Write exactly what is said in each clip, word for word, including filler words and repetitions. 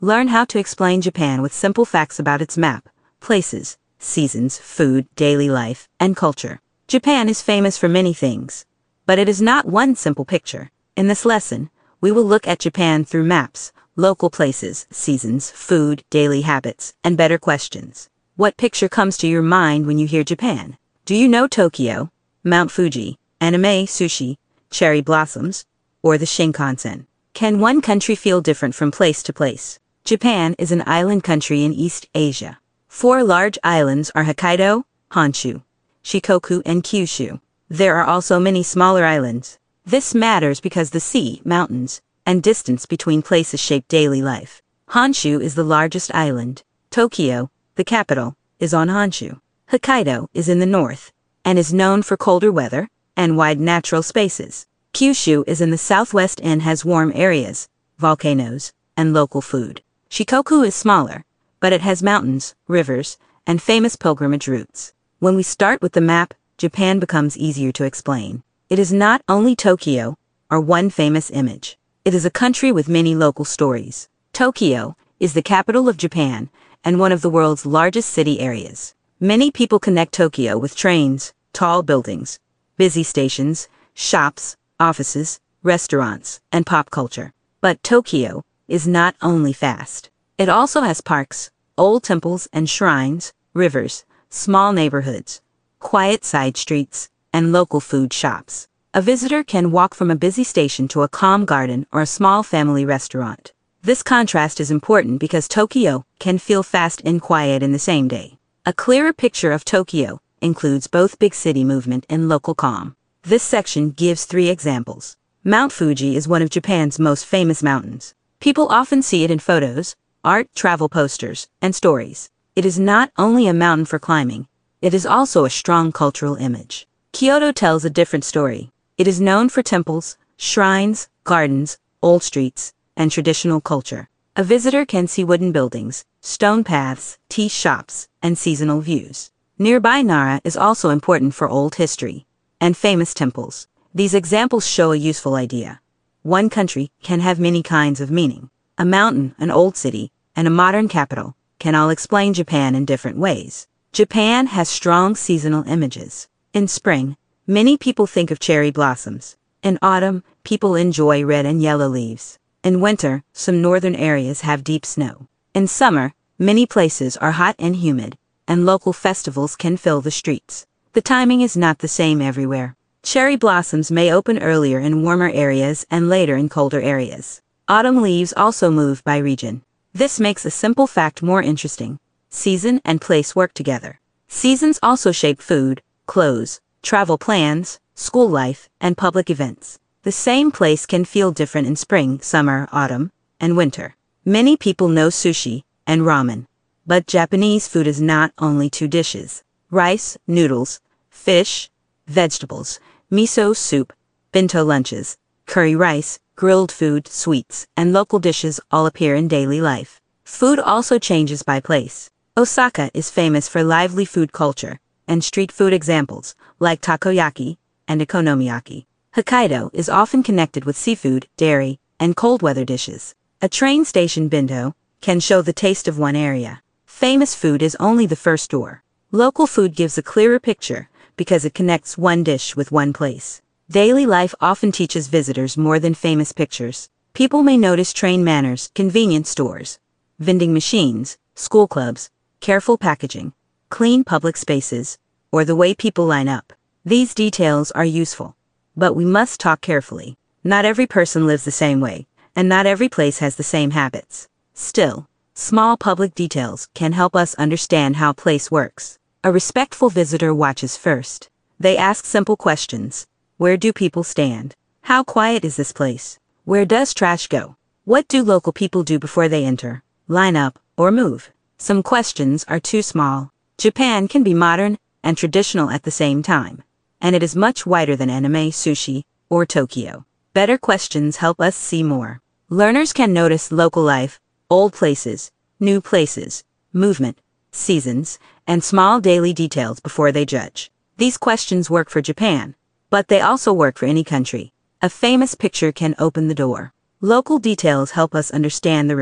Learn how to explain Japan with simple facts about its map, places, seasons, food, daily life, and culture. Japan is famous for many things, but it is not one simple picture. In this lesson, we will look at Japan through maps, local places, seasons, food, daily habits, and better questions. What picture comes to your mind when you hear Japan? Do you know Tokyo, Mount Fuji, anime, sushi, cherry blossoms, or the Shinkansen? Can one country feel different from place to place? Japan is an island country in East Asia. Four large islands are Hokkaido, Honshu, Shikoku, and Kyushu. There are also many smaller islands. This matters because the sea, mountains, and distance between places shape daily life. Honshu is the largest island. Tokyo, the capital, is on Honshu. Hokkaido is in the north, and is known for colder weather and wide natural spaces. Kyushu is in the southwest and has warm areas, volcanoes, and local food. Shikoku is smaller, but it has mountains, rivers, and famous pilgrimage routes. When we start with the map, Japan becomes easier to explain. It is not only Tokyo, or one famous image. It is a country with many local stories. Tokyo is the capital of Japan and one of the world's largest city areas. Many people connect Tokyo with trains, tall buildings, busy stations, shops, offices, restaurants, and pop culture. But Tokyo is not only fast. It also has parks, old temples and shrines, rivers, small neighborhoods, quiet side streets, and local food shops. A visitor can walk from a busy station to a calm garden or a small family restaurant. This contrast is important because Tokyo can feel fast and quiet in the same day. A clearer picture of Tokyo includes both big city movement and local calm. This section gives three examples. Mount Fuji is one of Japan's most famous mountains. People often see it in photos, art, travel posters, and stories. It is not only a mountain for climbing, it is also a strong cultural image. Kyoto tells a different story. It is known for temples, shrines, gardens, old streets, and traditional culture. A visitor can see wooden buildings, stone paths, tea shops, and seasonal views. Nearby Nara is also important for old history and famous temples. These examples show a useful idea. One country can have many kinds of meaning. A mountain, an old city, and a modern capital can all explain Japan in different ways. Japan has strong seasonal images. In spring, many people think of cherry blossoms. In autumn, people enjoy red and yellow leaves. In winter, some northern areas have deep snow. In summer, many places are hot and humid, and local festivals can fill the streets. The timing is not the same everywhere. Cherry blossoms may open earlier in warmer areas and later in colder areas. Autumn leaves also move by region. This makes a simple fact more interesting. Season and place work together. Seasons also shape food, clothes, travel plans, school life, and public events. The same place can feel different in spring, summer, autumn, and winter. Many people know sushi and ramen, but Japanese food is not only two dishes. Rice, noodles, fish, vegetables, miso soup, bento lunches, curry rice, grilled food, sweets, and local dishes all appear in daily life. Food also changes by place. Osaka is famous for lively food culture and street food examples like takoyaki and okonomiyaki. Hokkaido is often connected with seafood, dairy, and cold weather dishes. A train station bento can show the taste of one area. Famous food is only the first door. Local food gives a clearer picture because it connects one dish with one place. Daily life often teaches visitors more than famous pictures. People may notice train manners, convenience stores, vending machines, school clubs, careful packaging, clean public spaces, or the way people line up. These details are useful, but we must talk carefully. Not every person lives the same way, and not every place has the same habits. Still, small public details can help us understand how a place works. A respectful visitor watches first. They ask simple questions. Where do people stand? How quiet is this place? Where does trash go? What do local people do before they enter, line up, or move? Some questions are too small. Japan can be modern and traditional at the same time, and it is much wider than anime, sushi, or Tokyo. Better questions help us see more. Learners can notice local life, old places, new places, movement, seasons, and small daily details before they judge. These questions work for Japan, but they also work for any country. A famous picture can open the door. Local details help us understand the room.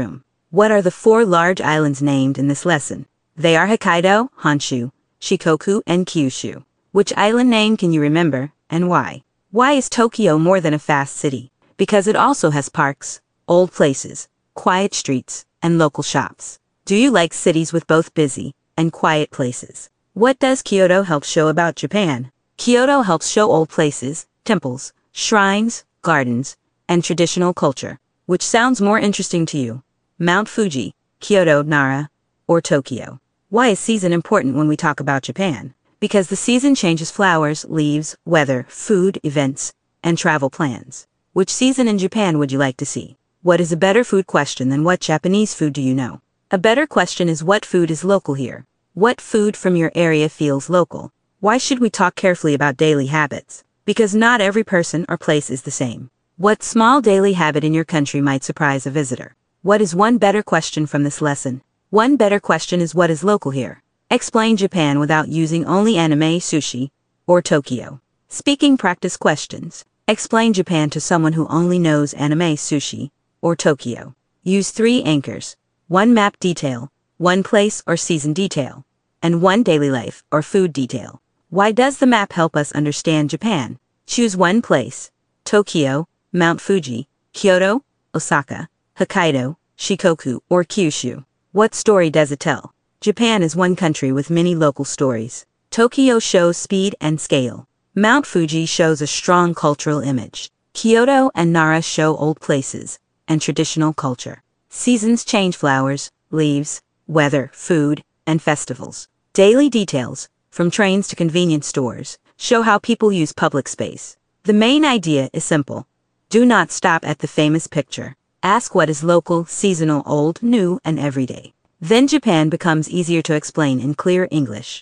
What are the four large islands named in this lesson? They are Hokkaido, Honshu, Shikoku, and Kyushu. Which island name can you remember, and why? Why is Tokyo more than a fast city? Because it also has parks, old places, quiet streets, and local shops. Do you like cities with both busy and quiet places? What does Kyoto help show about Japan? Kyoto helps show old places, temples, shrines, gardens, and traditional culture. Which sounds more interesting to you? Mount Fuji, Kyoto, Nara, or Tokyo? Why is season important when we talk about Japan? Because the season changes flowers, leaves, weather, food, events, and travel plans. Which season in Japan would you like to see? What is a better food question than what Japanese food do you know? A better question is what food is local here? What food from your area feels local? Why should we talk carefully about daily habits? Because not every person or place is the same. What small daily habit in your country might surprise a visitor? What is one better question from this lesson? One better question is what is local here? Explain Japan without using only anime, sushi, or Tokyo. Speaking practice questions. Explain Japan to someone who only knows anime, sushi, or Tokyo. Use three anchors. One map detail, one place or season detail, and one daily life or food detail. Why does the map help us understand Japan? Choose one place: Tokyo, Mount Fuji, Kyoto, Osaka, Hokkaido, Shikoku, or Kyushu. What story does it tell? Japan is one country with many local stories. Tokyo shows speed and scale. Mount Fuji shows a strong cultural image. Kyoto and Nara show old places and traditional culture. Seasons change flowers, leaves, weather, food, and festivals. Daily details, from trains to convenience stores, show how people use public space. The main idea is simple. Do not stop at the famous picture. Ask what is local, seasonal, old, new, and everyday. Then Japan becomes easier to explain in clear English.